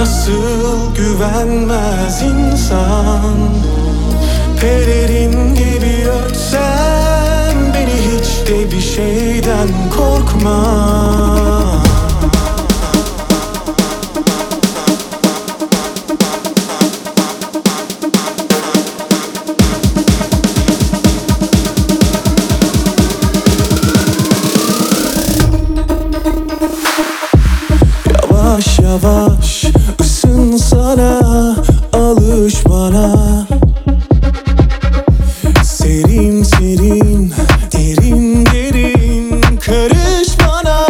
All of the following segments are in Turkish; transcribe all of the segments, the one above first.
Nasıl güvenmez insan? Pelerin gibi örtsen beni, hiç de bir şeyden korkma. Yavaş yavaş ısınsana, alış bana. Serin serin, derin derin karış bana.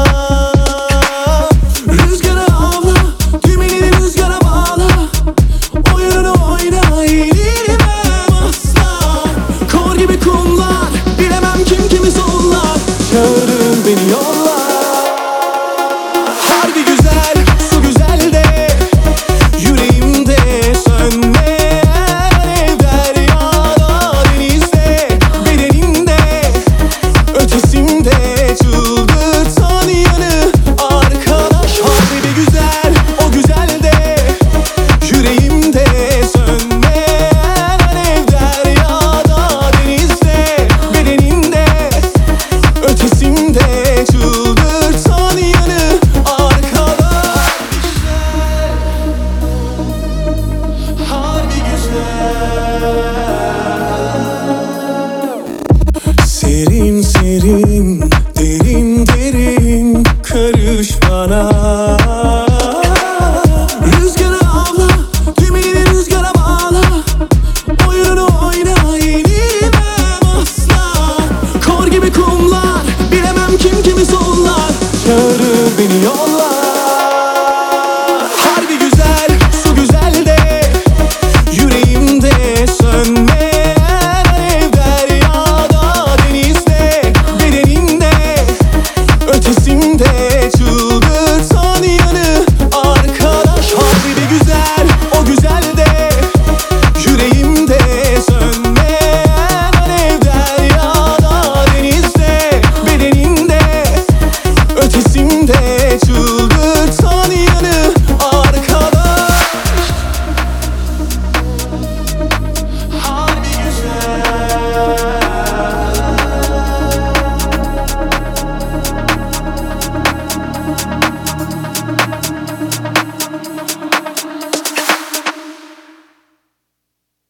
Rüzgara avla, dümenini rüzgara bağla. Oyununu oyna, yenilmem asla. Kor gibi kumlar, bilemem kim kimi sollar. Çağırır beni yollar. Harbi güzel, su güzel de yüreğimde sönmeyen alev, deryada, denizde, bedenimde, ötesinde çıldırtan yanı arkadaş. Harbi güzel, o güzel de yüreğimde sönmeyen alev, deryada, denizde, bedenimde, ötesinde çıldırtan yanı arkadaş. Harbi güzel. Serin serin, derin derin karış bana.